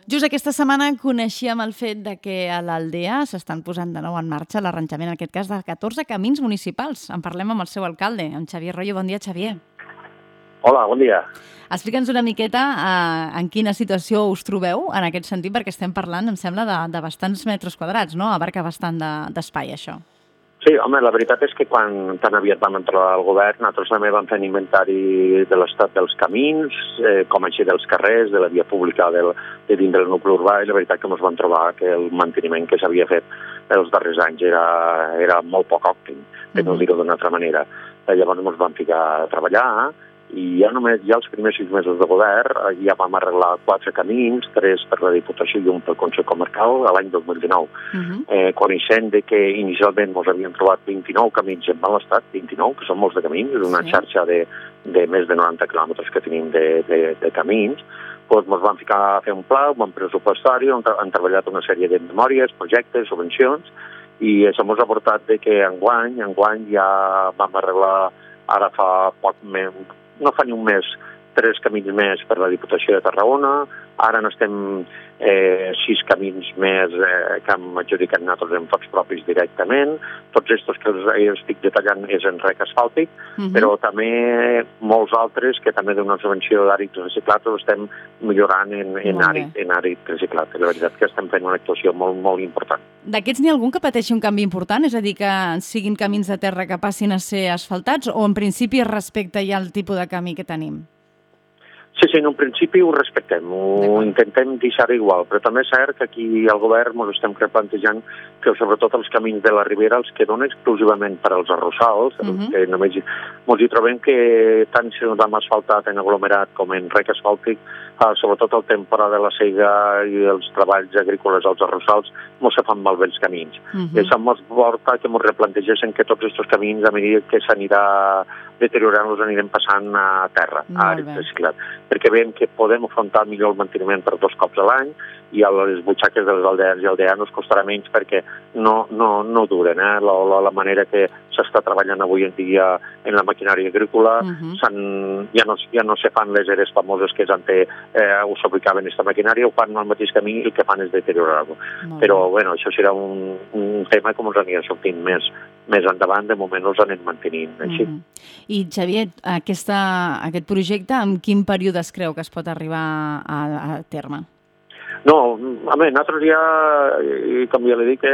Just aquesta setmana coneixíem el fet de que a l'Aldea s'estan posant de nou en marxa l'arranjament, en aquest cas, de 14 camins municipals. En parlem amb el seu alcalde, amb Xavier Royo. Bon dia, Xavier. Hola, bon dia. Explica'ns una miqueta en quina situació us trobeu en aquest sentit, perquè estem parlant, em sembla, de bastants metres quadrats, no? Abarca bastant d'espai, això. Sí, home, la veritat és que quan tan aviat vam entrar al govern, nosaltres també vam fer un inventari de l'estat dels camins, com així dels carrers, de la via pública de dins del nucli urbà, i la veritat que ens vam trobar que el manteniment que s'havia fet els darrers anys era molt poc òptim, per no dir-ho d'una altra manera. Llavors ens vam ficar a treballar, i ja els primers 6 mesos de govern ja vam arreglar 4 camins, 3 per la Diputació i un pel Consell Comarcal a l'any 2019. Coneixent que inicialment ens havíem trobat 29 camins en mal estat, 29, que són molts de camins, una xarxa de més de 90 quilòmetres que tenim de camins, doncs ens vam ficar a fer un pla, un bon pressupostari, on han treballat una sèrie de memòries, projectes, subvencions, i això ens ha portat que enguany ja vam arreglar, ara fa poc més, no fa ni un mes, 3 camins més per la Diputació de Tarragona, ara n'estem 6 camins més que hem adjudicat nosaltres en fons propis directament. Tots aquests que els estic detallant és en rec asfàltic, però també molts altres que també d'una subvenció d'àrids reciclats els estem millorant en àrid reciclat. La veritat que estem fent una actuació molt, molt important. D'aquests n'hi ha algun que pateixi un canvi important? És a dir, que siguin camins de terra que passin a ser asfaltats o en principi es respecta ja el tipus de camí que tenim? Sí, en un principi ho respectem, ho intentem deixar igual, però també és cert que aquí al govern ens estem plantejant que sobretot els camins de la Ribera, els que donen exclusivament per als arrossals, que només ens hi trobem que tant si ens hem asfaltat en aglomerat com en rec asfàltic, sobretot el temporada de la sega i els treballs agrícoles als arrossals, ens se fan malbé els camins. I això ens porta que ens replantegéssim que tots aquests camins, a mesura que s'anirà deteriorant, els anirem passant a terra, a àrid reciclat, perquè veiem que podem afrontar millor el manteniment per 2 cops a l'any i a les butxaques dels aldeans i aldeanos costarà menys perquè no duren. La manera que s'està treballant avui en dia en la maquinària agrícola, ja no se fan les eres famoses que antes s'ubicaven aquesta maquinària, ho fan al mateix camí i el que fan és deteriorar-ho. Però, bueno, això serà un tema que ens anirà sortint més endavant, de moment els anem mantenint així. I, Xavier, aquest projecte, en quin període es creu que es pot arribar a terme? No, nosaltres ja, com ja l'he dit,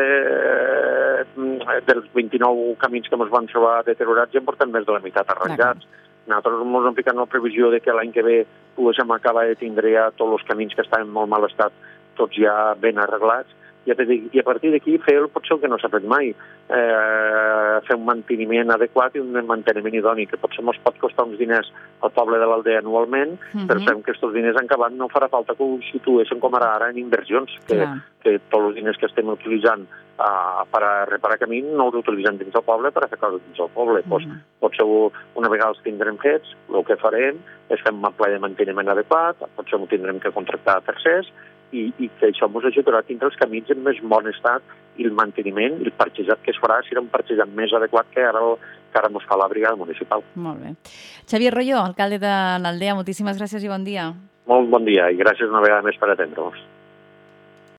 dels 29 camins que ens van trobar deteriorats ja en portem més de la meitat arranjats. Nosaltres ens hem ficat una previsió que l'any que ve poguéssim acabar de tindre ja tots els camins que estaven en molt mal estat, tots ja ben arreglats, i a partir d'aquí fer potser el que no s'ha fet mai, fer un manteniment adequat i un manteniment idoni, que potser ens pot costar uns diners al poble de l'Aldea anualment, però sabem que aquests diners en acabat no farà falta que ho situéssim com ara en inversions, que tots els diners que estem utilitzant per a reparar camí no els utilitzem dins del poble per a fer coses dins del poble. Potser una vegada els tindrem fets, el que farem és fer un pla de manteniment adequat, potser ho tindrem que contractar a tercers, i que això ens ajudarà a tindre els camins en més bon estat i el manteniment i el parxejat que es farà serà un parxejat més adequat que ara ens fa la brigada municipal. Molt bé. Xavier Royo, alcalde de l'Aldea, moltíssimes gràcies i bon dia. Molt bon dia i gràcies una vegada més per atendre-nos.